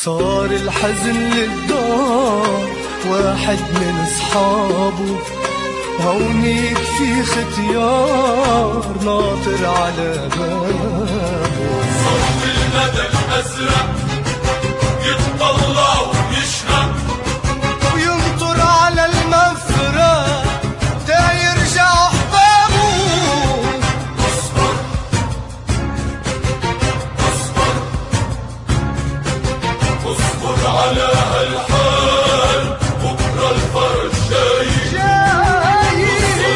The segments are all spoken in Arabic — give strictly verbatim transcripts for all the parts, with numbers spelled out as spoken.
صار الحزن للدار واحد من اصحابه، هونيك في ختيار ناطر على بابه. صوت المدى الازرق يتطلع ويشرق وينطر على المفرق تا يرجع احبابه. اصبر اصبر اصبر على هالحال، بكره الفرج جاي جاي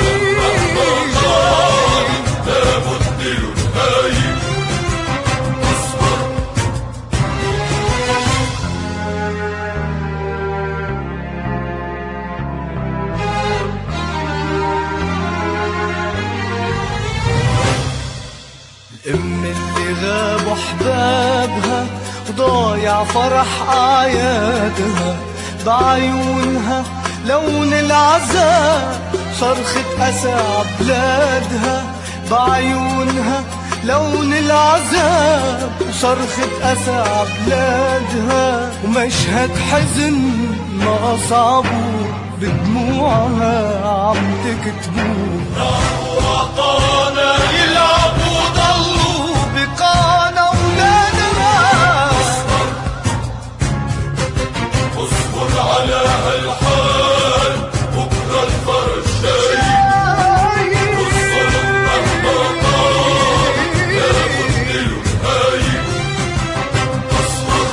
لابد له نهاية. اصبر الأم اللي غابوا أحبابها وضايع فرح أعيادها، بعيونها لون العذاب صرخة أسى عبلادها. بعيونها لون العذاب صرخة أسى عبلادها، ومشهد حزن ما أصعبه بدموعها عم تكتبوه. راحوا وعطانا يلعبوا وضلوا بقانا أولادها. اصبر على هالحال، بكره الفرج جاي. والظلم مهما طال لابد له نهاية. اصبر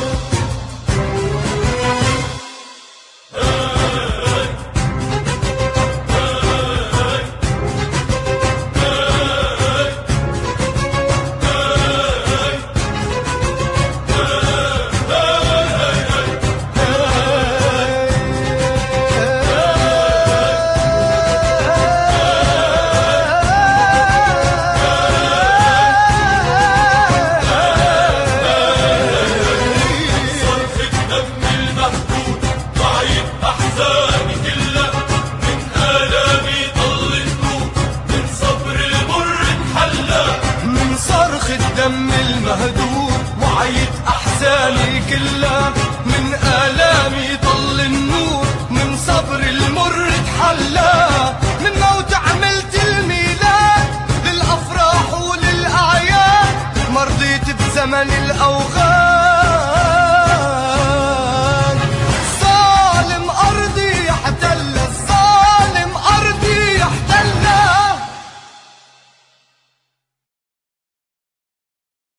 الدم المهدور وعيت أحزاني كلها.